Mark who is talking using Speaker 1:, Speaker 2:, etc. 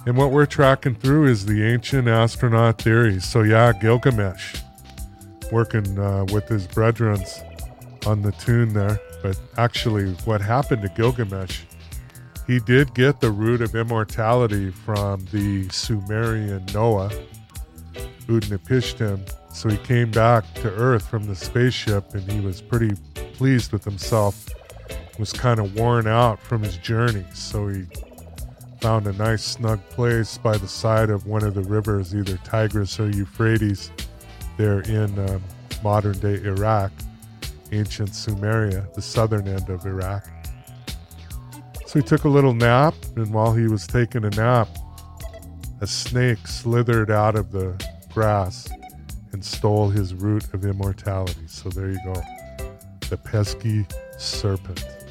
Speaker 1: And what we're tracking through is the ancient astronaut theories. So yeah, Gilgamesh working with his brethren on the tune there. But actually what happened to Gilgamesh, he did get the root of immortality from the Sumerian Noah, Utnapishtim. So he came back to Earth from the spaceship and he was pretty pleased with himself. Was kind of worn out from his journey. So he found a nice snug place by the side of one of the rivers, either Tigris or Euphrates, there in modern day Iraq, ancient Sumeria, the southern end of Iraq. So he took a little nap, and while he was taking a nap, a snake slithered out of the grass and stole his root of immortality. So there you go, the pesky serpent.